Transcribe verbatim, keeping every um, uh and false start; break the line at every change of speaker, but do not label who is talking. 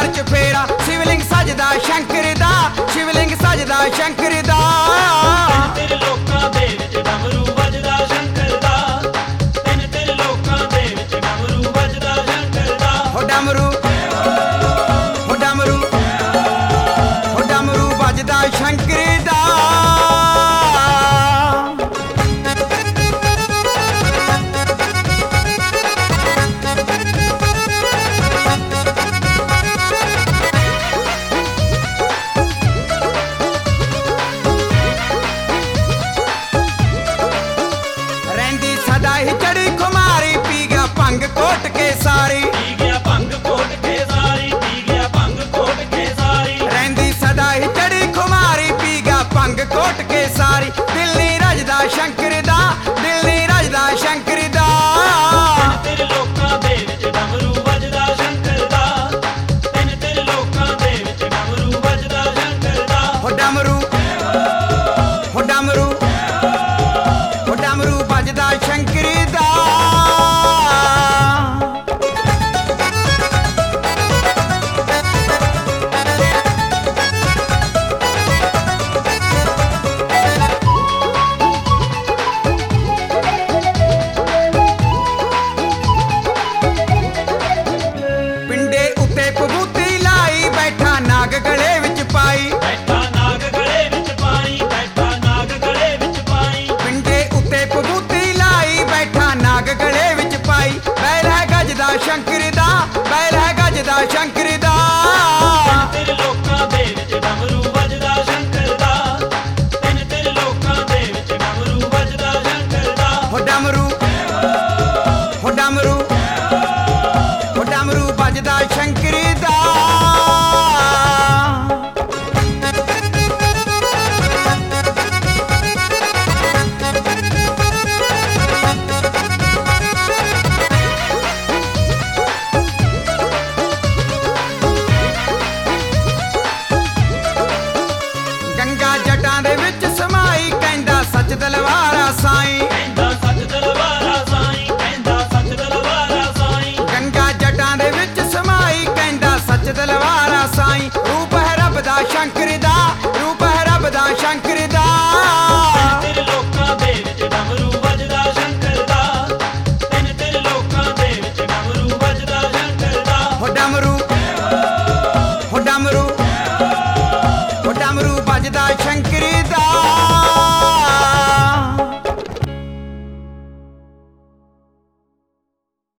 दरबार च फेरा शिवलिंग सजदा शंकर दा शिवलिंग सजदा शंकर दा
ਤਿੰਨ ਲੋਕਾਂ ਦੇ ਵਿੱਚ ਡਮਰੂ ਵੱਜਦਾ ਸ਼ੰਕਰ ਦਾ ਤਿੰਨ ਤਿੰਨ ਲੋਕਾਂ ਦੇ ਵਿੱਚ ਡਮਰੂ ਵੱਜਦਾ ਸ਼ੰਕਰ ਦਾ
ਹੋ ਡਮਰੂ ਹੋ ਡਮਰੂ ਹੋ ਡਮਰੂ ਵੱਜਦਾ ਸ਼ੰਕਰ ਦਾ चढ़ी खुमारी पी गया भंग कोट के सारी
ਪੀ ਗਿਆ ਭੰਗ ਕੋਟ ਕੇ ਸਾਰੀ ਪੀ ਗਿਆ ਭੰਗ ਕੋਟ ਕੇ ਸਾਰੀ
रैंदी सदा ही चढ़ी खुमारी पी गया भंग कोट के सारी